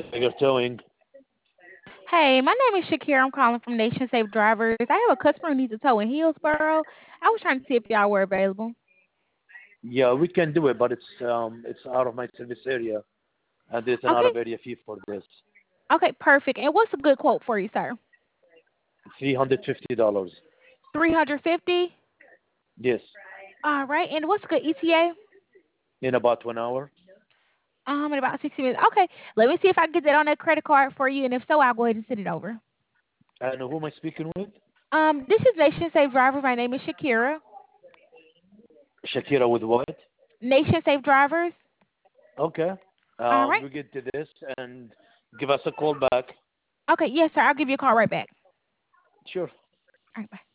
Tiger Towing. Hey, my name is Shakira. I'm calling from Nation Safe Drivers. I have a customer who needs a tow in Hillsboro. I was trying to see if y'all were available. Yeah, we can do it, but it's out of my service area, and there's an out Okay. of area fee for this. Okay, perfect. And what's a good quote for you, sir? $350. 350. Yes, All right. And what's a good ETA? in about 1 hour. In about 60 minutes. Okay. Let me see if I can get that on that credit card for you. And if so, I'll go ahead and send it over. And who am I speaking with? This is Nation Safe Drivers. My name is Shakira. Shakira with what? Nation Safe Drivers. Okay. All right. We get to this and give us a call back. Okay. Yes, sir. I'll give you a call right back. Sure. All right. Bye.